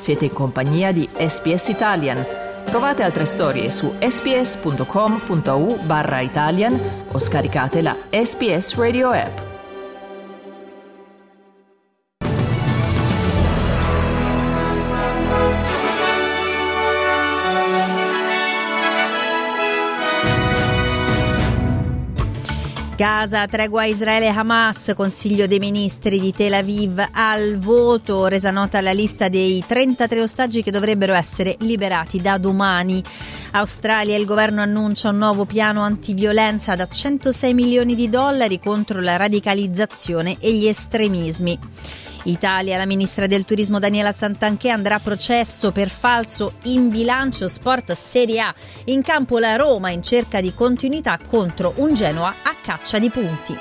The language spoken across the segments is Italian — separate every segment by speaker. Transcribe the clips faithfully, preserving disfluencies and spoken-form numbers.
Speaker 1: Siete in compagnia di S B S Italian. Trovate altre storie su sbs.com.au barra Italian o scaricate la S B S Radio app.
Speaker 2: Gaza, tregua Israele-Hamas, Consiglio dei Ministri di Tel Aviv al voto, resa nota la lista dei trentatré ostaggi che dovrebbero essere liberati da domani. Australia, il governo annuncia un nuovo piano antiviolenza da centosei milioni di dollari contro la radicalizzazione e gli estremismi. Italia, la ministra del turismo Daniela Santanchè andrà a processo per falso in bilancio. Sport Serie A, in campo la Roma in cerca di continuità contro un Genoa a caccia di punti.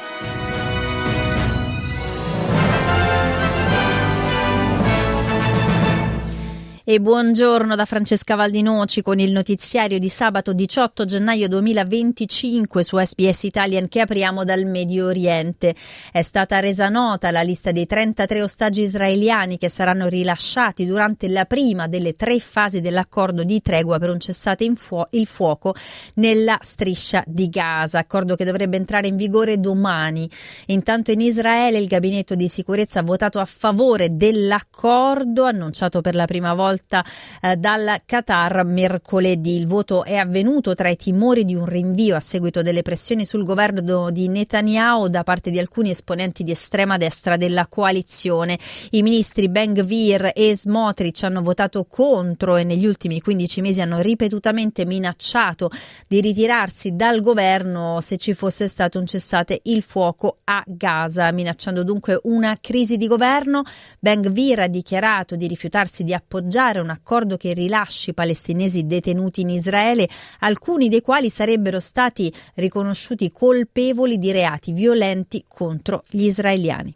Speaker 2: E buongiorno da Francesca Valdinoci con il notiziario di sabato diciotto gennaio duemilaventicinque su S B S Italian, che apriamo dal Medio Oriente. È stata resa nota la lista dei trentatré ostaggi israeliani che saranno rilasciati durante la prima delle tre fasi dell'accordo di tregua per un cessate in fuo- il fuoco nella striscia di Gaza, accordo che dovrebbe entrare in vigore domani. Intanto in Israele il gabinetto di sicurezza ha votato a favore dell'accordo annunciato per la prima volta Eh, dal Qatar mercoledì. Il voto è avvenuto tra i timori di un rinvio a seguito delle pressioni sul governo di Netanyahu da parte di alcuni esponenti di estrema destra della coalizione. I ministri Ben-Gvir e Smotrich hanno votato contro e negli ultimi quindici mesi hanno ripetutamente minacciato di ritirarsi dal governo se ci fosse stato un cessate il fuoco a Gaza, minacciando dunque una crisi di governo. Ben-Gvir ha dichiarato di rifiutarsi di appoggiare un accordo che rilasci i palestinesi detenuti in Israele, alcuni dei quali sarebbero stati riconosciuti colpevoli di reati violenti contro gli israeliani.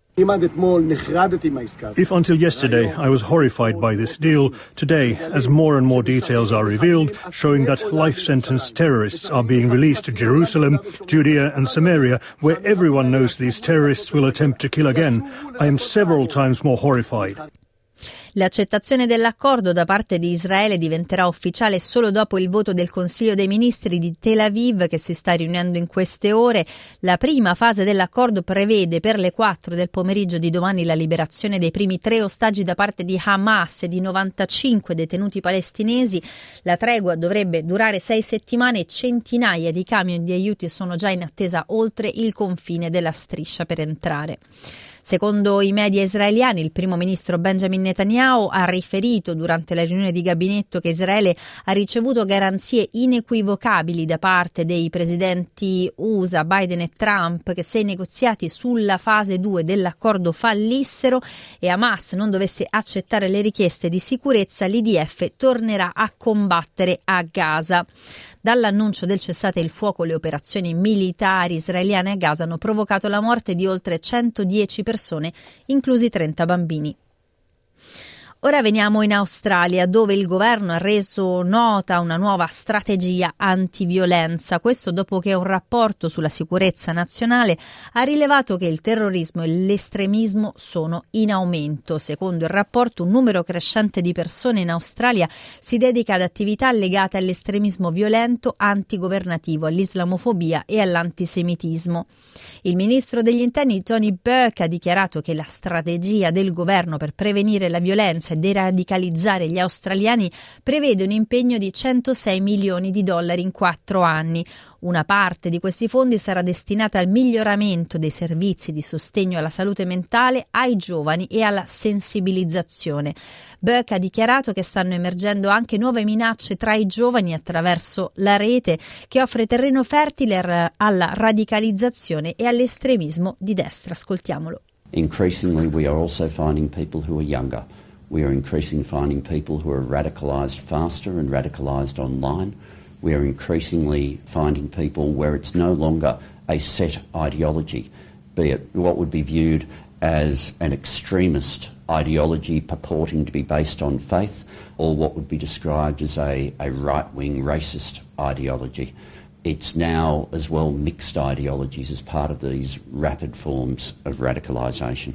Speaker 3: If until yesterday I was horrified by this deal, today, as more and more details are revealed, showing that life-sentence terrorists are being released to Jerusalem, Judea and Samaria, where everyone knows these terrorists will attempt to kill again, I am several times more horrified.
Speaker 2: L'accettazione dell'accordo da parte di Israele diventerà ufficiale solo dopo il voto del Consiglio dei Ministri di Tel Aviv, che si sta riunendo in queste ore. La prima fase dell'accordo prevede per le quattro del pomeriggio di domani la liberazione dei primi tre ostaggi da parte di Hamas e di novantacinque detenuti palestinesi. La tregua dovrebbe durare sei settimane e centinaia di camion di aiuti sono già in attesa oltre il confine della striscia per entrare. Secondo i media israeliani, il primo ministro Benjamin Netanyahu ha riferito durante la riunione di gabinetto che Israele ha ricevuto garanzie inequivocabili da parte dei presidenti U S A, Biden e Trump, che se i negoziati sulla fase due dell'accordo fallissero e Hamas non dovesse accettare le richieste di sicurezza, l'I D F tornerà a combattere a Gaza. Dall'annuncio del cessate il fuoco, le operazioni militari israeliane a Gaza hanno provocato la morte di oltre centodieci persone, inclusi trenta bambini. Ora veniamo in Australia, dove il governo ha reso nota una nuova strategia antiviolenza. Questo dopo che un rapporto sulla sicurezza nazionale ha rilevato che il terrorismo e l'estremismo sono in aumento. Secondo il rapporto, un numero crescente di persone in Australia si dedica ad attività legate all'estremismo violento, antigovernativo, all'islamofobia e all'antisemitismo. Il ministro degli interni Tony Burke ha dichiarato che la strategia del governo per prevenire la violenza e deradicalizzare gli australiani prevede un impegno di centosei milioni di dollari in quattro anni. Una parte di questi fondi sarà destinata al miglioramento dei servizi di sostegno alla salute mentale, ai giovani e alla sensibilizzazione. Burke ha dichiarato che stanno emergendo anche nuove minacce tra i giovani attraverso la rete, che offre terreno fertile alla radicalizzazione e all'estremismo di destra. Ascoltiamolo.
Speaker 4: Increasingly we are also finding people who are younger. We are increasingly finding people who are radicalised faster and radicalised online. We are increasingly finding people where it's no longer a set ideology, be it what would be viewed as an extremist ideology purporting to be based on faith, or what would be described as a, a right-wing racist ideology. It's now as well mixed ideologies as part of these rapid forms of radicalisation.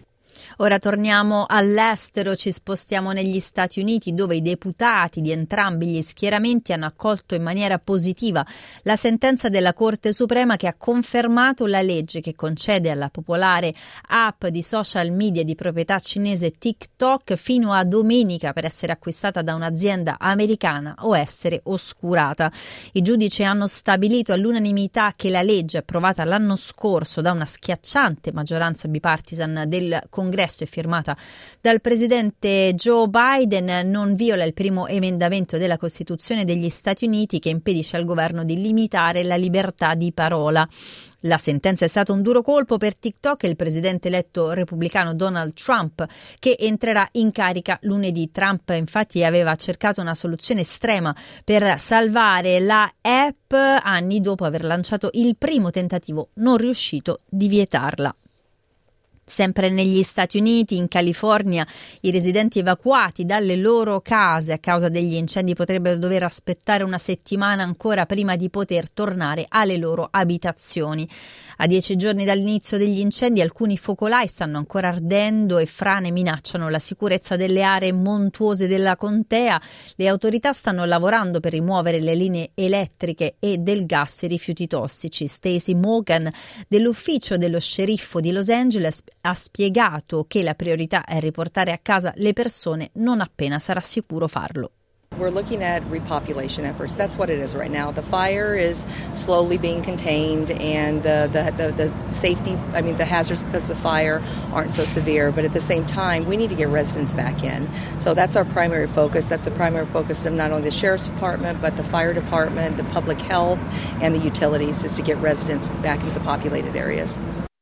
Speaker 2: Ora torniamo all'estero, ci spostiamo negli Stati Uniti, dove i deputati di entrambi gli schieramenti hanno accolto in maniera positiva la sentenza della Corte Suprema che ha confermato la legge che concede alla popolare app di social media di proprietà cinese TikTok fino a domenica per essere acquistata da un'azienda americana o essere oscurata. I giudici hanno stabilito all'unanimità che la legge approvata l'anno scorso da una schiacciante maggioranza bipartisan del Congresso e firmata dal presidente Joe Biden non viola il primo emendamento della Costituzione degli Stati Uniti che impedisce al governo di limitare la libertà di parola. La sentenza è stata un duro colpo per TikTok e il presidente eletto repubblicano Donald Trump, che entrerà in carica lunedì. Trump infatti aveva cercato una soluzione estrema per salvare la app anni dopo aver lanciato il primo tentativo non riuscito di vietarla. Sempre negli Stati Uniti, in California, i residenti evacuati dalle loro case a causa degli incendi potrebbero dover aspettare una settimana ancora prima di poter tornare alle loro abitazioni. A dieci giorni dall'inizio degli incendi, alcuni focolai stanno ancora ardendo e frane minacciano la sicurezza delle aree montuose della contea. Le autorità stanno lavorando per rimuovere le linee elettriche e del gas e rifiuti tossici. Stacey Morgan, dell'ufficio dello sceriffo di Los Angeles, ha spiegato che la priorità è riportare a casa le persone non appena sarà sicuro farlo.
Speaker 5: We're looking at repopulation efforts. That's what it is right now. The fire is slowly being contained, and the, the, the, the safety, I mean, the hazards because of the fire aren't so severe. But at the same time, we need to get residents back in. So that's our primary focus. That's the primary focus of not only the Sheriff's Department, but the Fire Department, the Public Health, and the utilities, is to get residents back into the populated areas.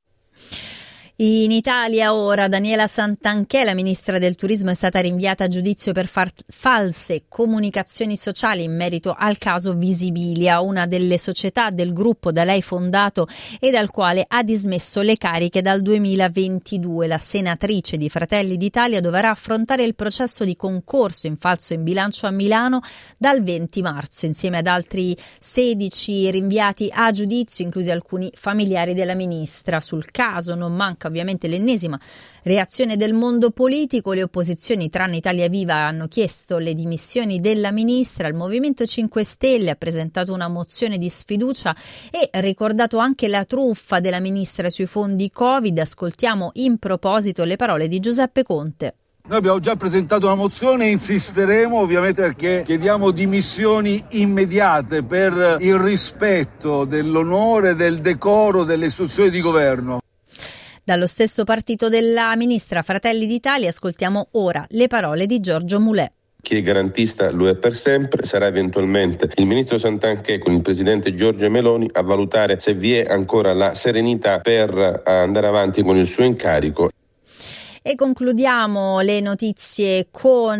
Speaker 2: In Italia ora Daniela Santanchè, la ministra del Turismo, è stata rinviata a giudizio per far false comunicazioni sociali in merito al caso Visibilia, una delle società del gruppo da lei fondato e dal quale ha dismesso le cariche dal duemilaventidue. La senatrice di Fratelli d'Italia dovrà affrontare il processo di concorso in falso in bilancio a Milano dal venti marzo, insieme ad altri sedici rinviati a giudizio, inclusi alcuni familiari della ministra. Sul caso non manca ovviamente l'ennesima reazione del mondo politico. Le opposizioni, tranne Italia Viva, hanno chiesto le dimissioni della ministra. Il Movimento cinque Stelle ha presentato una mozione di sfiducia e ricordato anche la truffa della ministra sui fondi Covid. Ascoltiamo in proposito le parole di Giuseppe Conte.
Speaker 6: Noi abbiamo già presentato una mozione e insisteremo, ovviamente, perché chiediamo dimissioni immediate per il rispetto dell'onore, del decoro delle istituzioni di governo.
Speaker 2: Dallo stesso partito della ministra Fratelli d'Italia ascoltiamo ora le parole di Giorgio Mulè.
Speaker 7: Chi è garantista lo è per sempre, sarà eventualmente il ministro Santanchè con il presidente Giorgia Meloni a valutare se vi è ancora la serenità per andare avanti con il suo incarico.
Speaker 2: E concludiamo le notizie con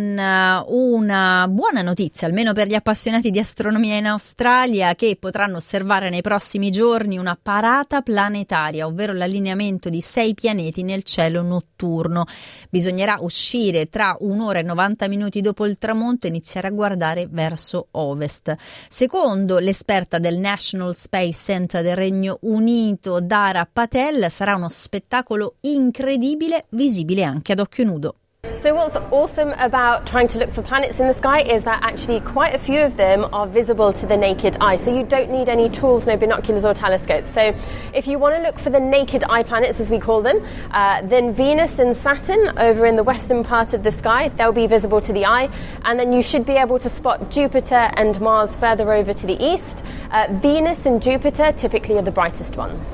Speaker 2: una buona notizia, almeno per gli appassionati di astronomia in Australia, che potranno osservare nei prossimi giorni una parata planetaria, ovvero l'allineamento di sei pianeti nel cielo notturno. Bisognerà uscire tra un'ora e novanta minuti dopo il tramonto e iniziare a guardare verso ovest. Secondo l'esperta del National Space Center del Regno Unito, Dara Patel, sarà uno spettacolo incredibile, visibile anche ad occhio nudo.
Speaker 8: So what's awesome about trying to look for planets in the sky is that actually quite a few of them are visible to the naked eye. So you don't need any tools, no binoculars or telescopes. So if you want to look for the naked eye planets, as we call them, uh, then Venus and Saturn over in the western part of the sky, they'll be visible to the eye. And then you should be able to spot Jupiter and Mars further over to the east. Uh, Venus and Jupiter typically are the brightest ones.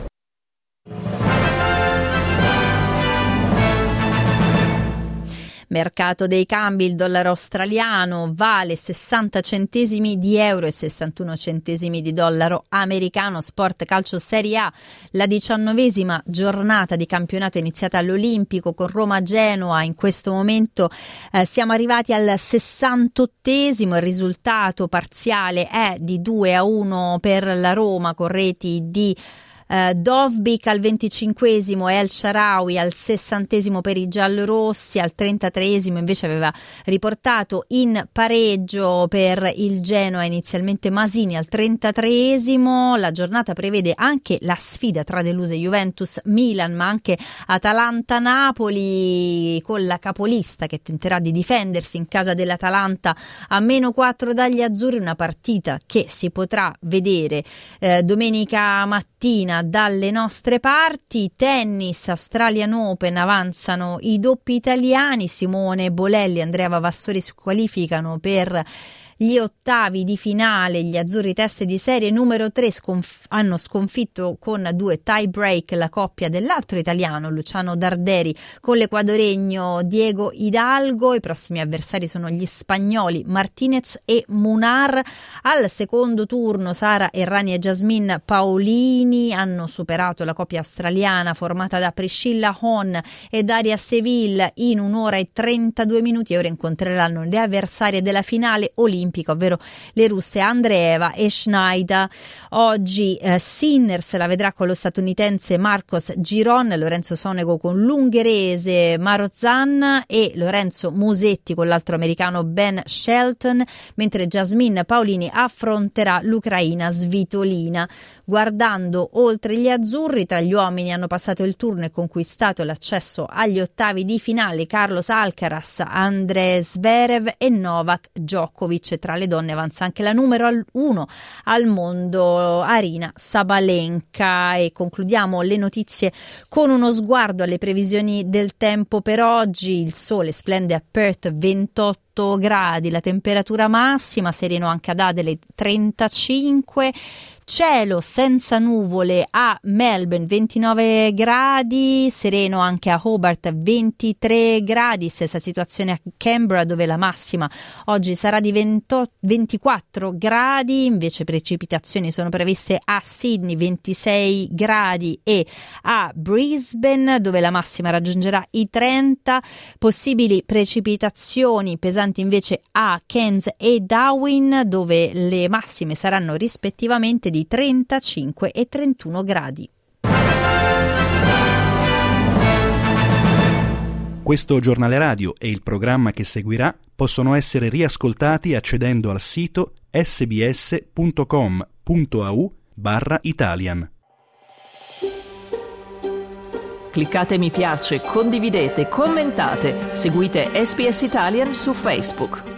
Speaker 2: Mercato dei cambi, il dollaro australiano vale sessanta centesimi di euro e sessantuno centesimi di dollaro americano. Sport calcio Serie A, la diciannovesima giornata di campionato è iniziata all'Olimpico con Roma-Genoa. In questo momento eh, siamo arrivati al sessantottesimo, il risultato parziale è di due a uno per la Roma con reti di Uh, Dovbyk al venticinquesimo e El Shaarawy al sessantesimo per i giallorossi, al trentatreesimo invece aveva riportato in pareggio per il Genoa inizialmente Masini al trentatreesimo. La giornata prevede anche la sfida tra deluse Juventus-Milan, ma anche Atalanta-Napoli, con la capolista che tenterà di difendersi in casa dell'Atalanta a meno quattro dagli azzurri, una partita che si potrà vedere eh, domenica mattina dalle nostre parti. Tennis, Australian Open, avanzano i doppi italiani, Simone Bolelli e Andrea Vavassori si qualificano per gli ottavi di finale. Gli azzurri teste di serie numero tre sconf- hanno sconfitto con due tie break la coppia dell'altro italiano Luciano Darderi con l'equadoregno Diego Hidalgo. I prossimi avversari sono gli spagnoli Martinez e Munar. Al secondo turno Sara Errani e Jasmine Paolini hanno superato la coppia australiana formata da Priscilla Hon e Daria Seville in un'ora e trentadue minuti e ora incontreranno le avversarie della finale olimpica, ovvero le russe Andreeva e Schneider. Oggi eh, Sinner se la vedrà con lo statunitense Marcos Giron, Lorenzo Sonego con l'ungherese Marozan e Lorenzo Musetti con l'altro americano Ben Shelton, mentre Jasmine Paolini affronterà l'ucraina Svitolina. Guardando oltre gli azzurri, tra gli uomini hanno passato il turno e conquistato l'accesso agli ottavi di finale Carlos Alcaraz, Andrei Zverev e Novak Djokovic. Tra le donne avanza anche la numero uno al mondo Arina Sabalenka. E concludiamo le notizie con uno sguardo alle previsioni del tempo per oggi. Il sole splende a Perth, ventotto gradi la temperatura massima, sereno anche ad Adelaide trentacinque. Cielo senza nuvole a Melbourne, ventinove gradi, sereno anche a Hobart, ventitré gradi, stessa situazione a Canberra dove la massima oggi sarà di ventotto, ventiquattro gradi, invece precipitazioni sono previste a Sydney, ventisei gradi, e a Brisbane dove la massima raggiungerà i trenta, possibili precipitazioni pesanti invece a Cairns e Darwin dove le massime saranno rispettivamente di di trentacinque e trentuno gradi.
Speaker 9: Questo giornale radio e il programma che seguirà possono essere riascoltati accedendo al sito sbs.com.au barra Italian.
Speaker 1: Cliccate mi piace, condividete, commentate, seguite S B S Italian su Facebook.